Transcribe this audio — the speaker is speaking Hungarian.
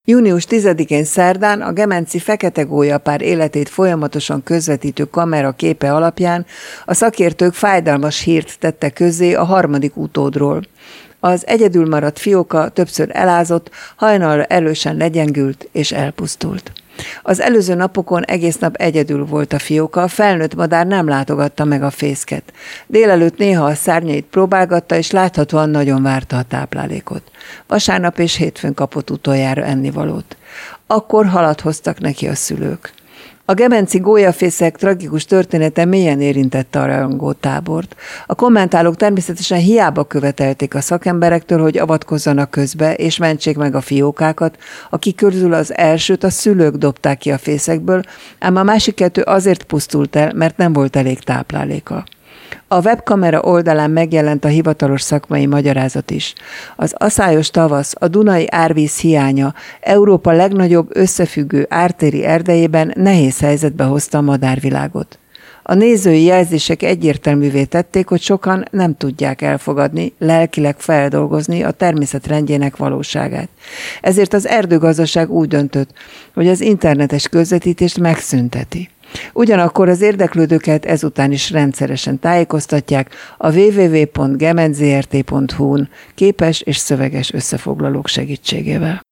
Június 10-én szerdán a gemenci fekete gólyapár életét folyamatosan közvetítő kamera képe alapján a szakértők fájdalmas hírt tettek közzé a harmadik utódról. Az egyedül maradt fióka többször elázott, hajnalra erősen legyengült és elpusztult. Az előző napokon egész nap egyedül volt a fióka, a felnőtt madár nem látogatta meg a fészket. Délelőtt néha a szárnyait próbálgatta, és láthatóan nagyon várta a táplálékot. Vasárnap és hétfőn kapott utoljára ennivalót. Akkor halat hoztak neki a szülők. A gemenci gólyafészek tragikus története mélyen érintette a rajongótábort. A kommentálók természetesen hiába követelték a szakemberektől, hogy avatkozzanak közbe és mentsék meg a fiókákat, akik közül az elsőt a szülők dobták ki a fészekből, ám a másik kettő azért pusztult el, mert nem volt elég tápláléka. A webkamera oldalán megjelent a hivatalos szakmai magyarázat is. Az aszályos tavasz, a Dunai árvíz hiánya Európa legnagyobb összefüggő ártéri erdejében nehéz helyzetbe hozta a madárvilágot. A nézői jelzések egyértelművé tették, hogy sokan nem tudják elfogadni, lelkileg feldolgozni a természet rendjének valóságát. Ezért az erdőgazdaság úgy döntött, hogy az internetes közvetítést megszünteti. Ugyanakkor az érdeklődőket ezután is rendszeresen tájékoztatják a www.gementzrt.hu-n képes és szöveges összefoglalók segítségével.